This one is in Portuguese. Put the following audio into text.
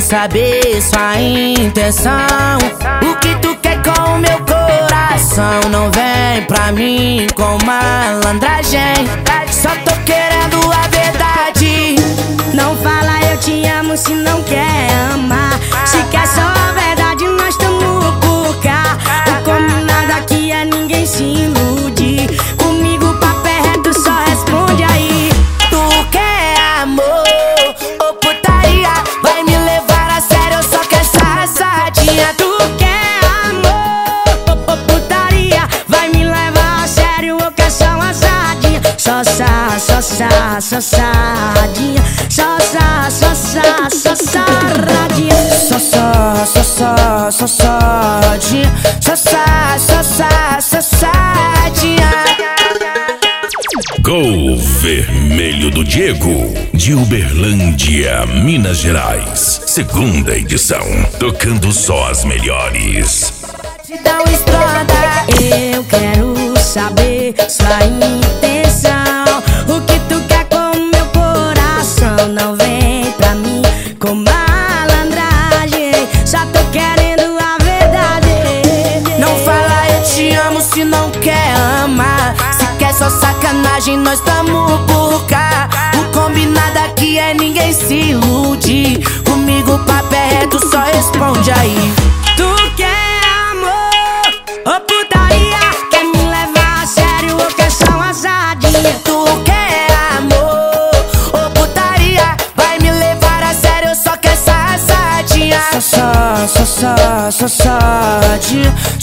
saber sua intenção. O que tu quer com o meu coração? Não vem pra mim com malandragem, só tô querendo a verdade. Não fala eu te amo se não quer amar. Se quer só a verdade, nós tamo por cá. O combinado aqui é ninguém se iludir. Comigo o papo é reto, só responde aí. Tu quer amor ou putaria? Vai me levar a sério, eu só quero safadinha. Tu quer amor ou putaria? Vai me levar a sério, eu quero só uma sardinha. Só sadinha. Só saradinha. Safadinha. Gol Vermelho do Diego, de Uberlândia, Minas Gerais. Segunda edição, tocando só as melhores. Te dá uma estrada. Eu quero saber sua intenção. O que tu quer com o meu coração? Não vem pra mim com malandragem, só tô querendo a verdade. Não fala eu te amo se não quer amar. Se quer só sacanagem, nós tamo por cá. O combinado aqui é ninguém se iludir. Comigo o papo é reto, só responde aí. Tu quer amor ou putaria? Quer me levar a sério ou quer só uma sardinha? Tu quer amor ou putaria? Vai me levar a sério, eu só quero safadinha. Safadinha.